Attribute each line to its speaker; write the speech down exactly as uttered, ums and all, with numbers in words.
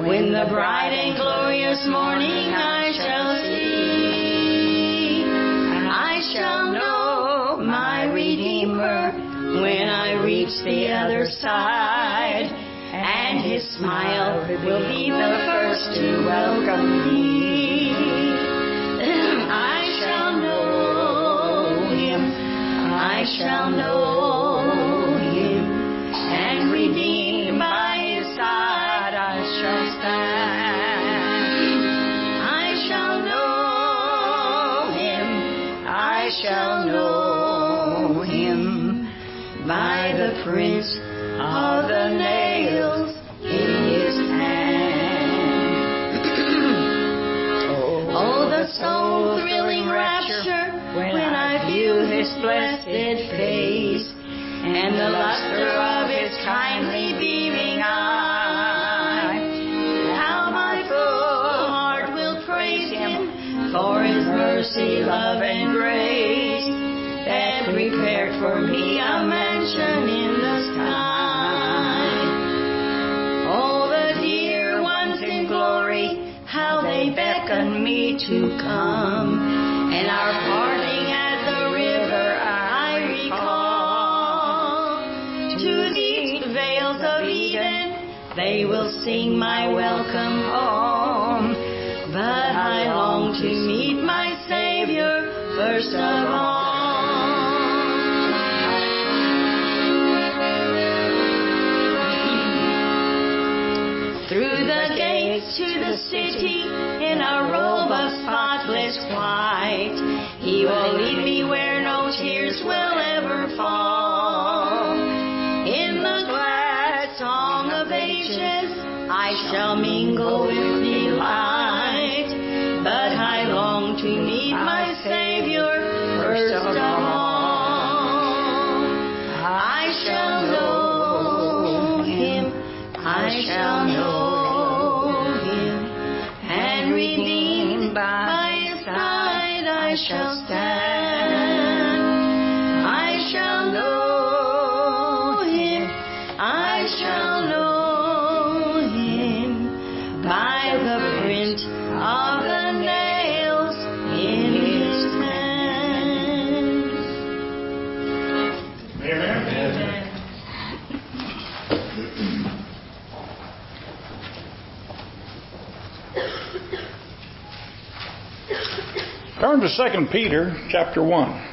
Speaker 1: When the bright and glorious morning I shall see, I shall know my Redeemer when I reach the other side, and His smile will be the first to welcome me. I shall know Him, I shall know Him, and redeemed by His side I shall stand. I shall know Him, I shall know Him, by the prints of the nails in His hand. Oh, the soul-thrilling rapture when I view His blessed face, and the luster of His kindly beaming eye. How my full heart will praise Him for His mercy, love, and grace, that prepared for me a mansion in the sky. Oh, the dear ones in glory, how they beckon me to come, and our parting at the river I recall. To these vales of Eden they will sing my welcome home, but I long to meet my Savior first of all. Through the gates to the city in a robe of spotless white, He will lead me where no tears will ever fall. In the glad song of ages I shall mingle with delight, but I long to meet my Savior first of all. I shall know Him, I shall know Him, and redeemed by His side I shall stand. I shall know Him, I shall know Him, by the print of the nails in His hands. Amen.
Speaker 2: Turn to Second Peter chapter one.